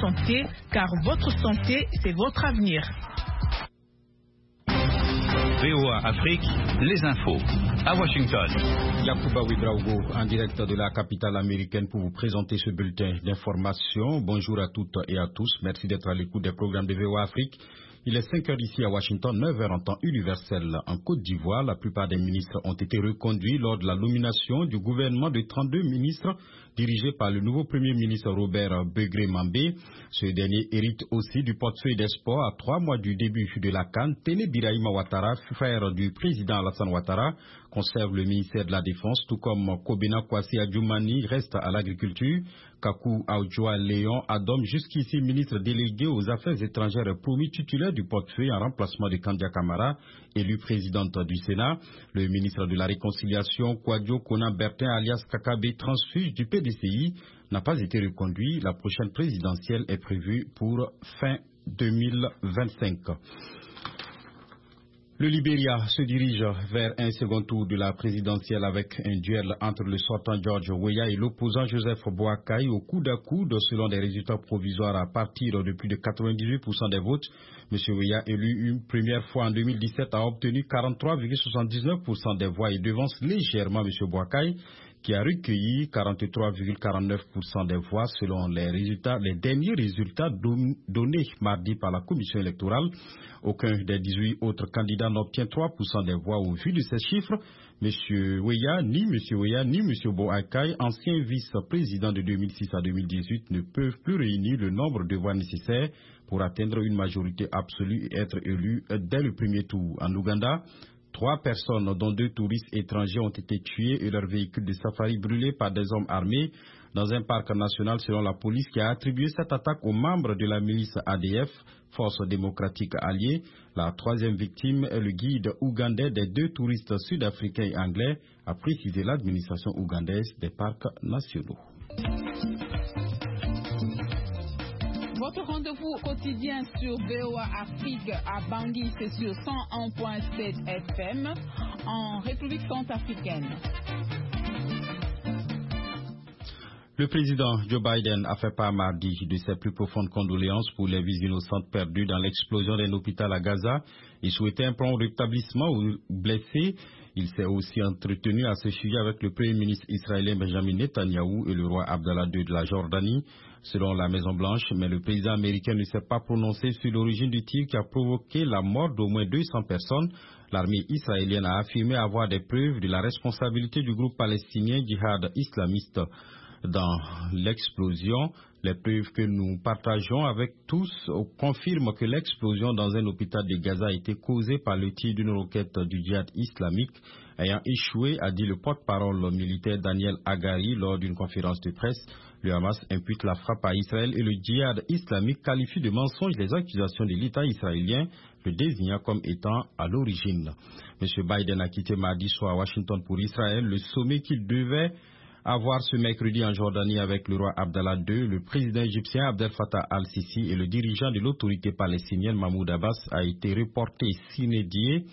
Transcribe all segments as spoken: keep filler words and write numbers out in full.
santé, car votre santé, c'est votre avenir. V O A Afrique, les infos. À Washington. Yacouba Ouedraogo, en direct de la capitale américaine pour vous présenter ce bulletin d'information. Bonjour à toutes et à tous. Merci d'être à l'écoute des programmes de V O A Afrique. Il est cinq heures ici à Washington, neuf heures en temps universel. En Côte d'Ivoire, la plupart des ministres ont été reconduits lors de la nomination du gouvernement de trente-deux ministres dirigé par le nouveau Premier ministre Robert Begré-Mambé. Ce dernier hérite aussi du portefeuille des sports à trois mois du début de la CAN. Téné Birahima Ouattara, frère du président Alassane Ouattara, conserve le ministère de la Défense, tout comme Kobena Kwasi Adjoumani reste à l'agriculture. Kakou Aoudjoua Léon Adom, jusqu'ici ministre délégué aux affaires étrangères promis titulaire du portefeuille en remplacement de Kandia Kamara, élu présidente du Sénat. Le ministre de la Réconciliation, Kouadio Kona Bertin alias Kakabe, transfuge du P D C I, n'a pas été reconduit. La prochaine présidentielle est prévue pour fin deux mille vingt-cinq. Le Libéria se dirige vers un second tour de la présidentielle avec un duel entre le sortant George Weah et l'opposant Joseph Boakai au coude à coude selon des résultats provisoires à partir de plus de quatre-vingt-dix-huit pour cent des votes. M. Weah, élu une première fois en deux mille dix-sept, a obtenu quarante-trois virgule soixante-dix-neuf pour cent des voix et devance légèrement M. Boakai, qui a recueilli quarante-trois virgule quarante-neuf pour cent des voix selon les résultats, les derniers résultats donnés mardi par la commission électorale. Aucun des dix-huit autres candidats n'obtient trois pour cent des voix au vu de ces chiffres. M. Weah, ni M. Weah, ni M. Boakai, ancien vice-président de deux mille six à deux mille dix-huit, ne peuvent plus réunir le nombre de voix nécessaires pour atteindre une majorité absolue et être élus dès le premier tour. En Ouganda, trois personnes, dont deux touristes étrangers, ont été tués et leurs véhicules de safari brûlés par des hommes armés dans un parc national selon la police, qui a attribué cette attaque aux membres de la milice A D F, Force démocratique alliée. La troisième victime est le guide ougandais des deux touristes sud-africains et anglais, a précisé l'administration ougandaise des parcs nationaux. Votre rendez-vous quotidien sur V O A Afrique à Bangui, c'est sur cent un virgule sept F M en République centrafricaine. Le président Joe Biden a fait part mardi de ses plus profondes condoléances pour les vies innocentes perdues dans l'explosion d'un hôpital à Gaza. Il souhaitait un prompt rétablissement aux blessés. Il s'est aussi entretenu à ce sujet avec le premier ministre israélien Benjamin Netanyahou et le roi Abdallah deux de la Jordanie, selon la Maison-Blanche. Mais le président américain ne s'est pas prononcé sur l'origine du tir qui a provoqué la mort d'au moins deux cents personnes. L'armée israélienne a affirmé avoir des preuves de la responsabilité du groupe palestinien djihad islamiste dans l'explosion. Les preuves que nous partageons avec tous confirment que l'explosion dans un hôpital de Gaza a été causée par le tir d'une roquette du djihad islamique ayant échoué, a dit le porte-parole militaire Daniel Hagari lors d'une conférence de presse. Le Hamas impute la frappe à Israël et le djihad islamique qualifie de mensonge les accusations de l'État israélien, le désignant comme étant à l'origine. M. Biden a quitté mardi soir à Washington pour Israël, le sommet qu'il devait avoir ce mercredi en Jordanie avec le roi Abdallah deux, le président égyptien Abdel Fattah al-Sisi et le dirigeant de l'autorité palestinienne Mahmoud Abbas a été reporté sine die.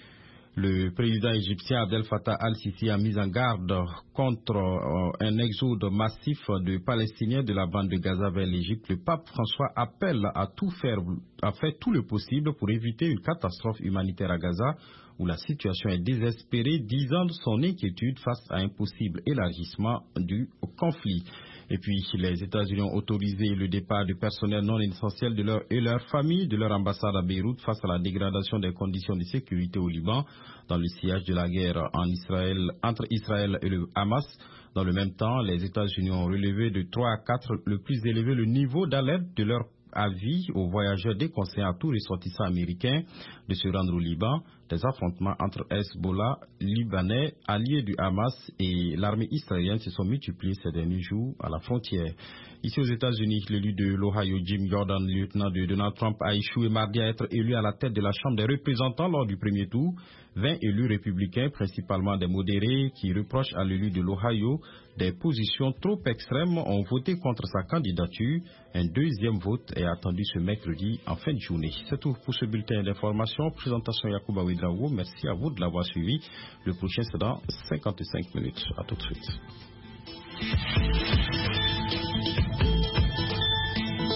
Le président égyptien Abdel Fattah al-Sisi a mis en garde contre euh, un exode massif de Palestiniens de la bande de Gaza vers l'Égypte. Le pape François appelle à tout faire, à faire tout le possible pour éviter une catastrophe humanitaire à Gaza, où la situation est désespérée, disant son inquiétude face à un possible élargissement du conflit. Et puis, les États-Unis ont autorisé le départ du personnel non essentiel de leur et leur famille de leur ambassade à Beyrouth face à la dégradation des conditions de sécurité au Liban dans le sillage de la guerre en Israël, entre Israël et le Hamas. Dans le même temps, les États-Unis ont relevé de trois à quatre le plus élevé le niveau d'alerte de leur avis aux voyageurs déconseillant à tous les ressortissants américains de se rendre au Liban. Des affrontements entre Hezbollah, Libanais, alliés du Hamas et l'armée israélienne se sont multipliés ces derniers jours à la frontière. Ici aux États-Unis, l'élu de l'Ohio, Jim Jordan, lieutenant de Donald Trump, a échoué mardi à être élu à la tête de la Chambre des représentants lors du premier tour. vingt élus républicains, principalement des modérés, qui reprochent à l'élu de l'Ohio des positions trop extrêmes, ont voté contre sa candidature. Un deuxième vote est attendu ce mercredi en fin de journée. C'est tout pour ce bulletin d'information. Présentation Yacouba Ouedraogo. Merci à vous de l'avoir suivi. Le prochain c'est dans cinquante-cinq minutes. À tout de suite.